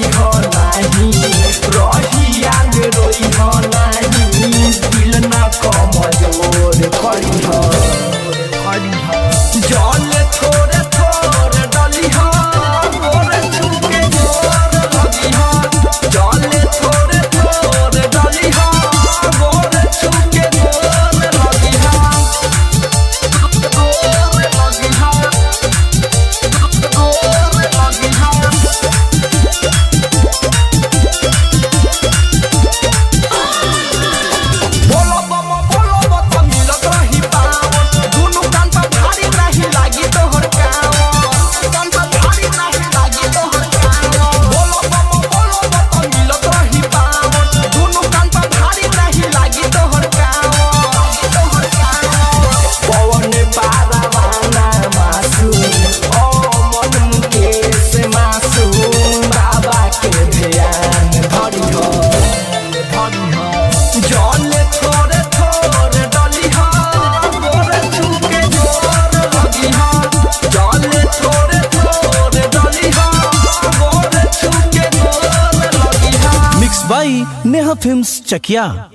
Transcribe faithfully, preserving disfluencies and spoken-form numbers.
रोई हो नाही रहिया में रोई हो नाही दिल ना कमजोर करी हो करी हो जल थोड़े थोड़े डली हो गोर छुके जोर लगी हो जल थोड़े थोड़े डली हो गोर छुके जोर लगी हो गोर लगी हो गोर लगी हो बोलो बम बोलो बत मिलत रही पावन दुनु कान पर भारी नहीं लागी तोहर कावन कान पर भारी नहीं लागी तोहर कावन बोलो बम बोलो बत मिलत रही पावन दुनु कान पर भारी नहीं लागी तोहर कावन तोहर कावन पवन पारावाना मासू ओ मन मुकेश मासू बाबा के ध्यान धरी हो धरी हो जल थोड़े थोड़े डली हो गोर छुके जोर लगी हो जल थोड़े थोड़े डली हो गोर छुके जोर लगी हो। Mix by Neha films Chakiya.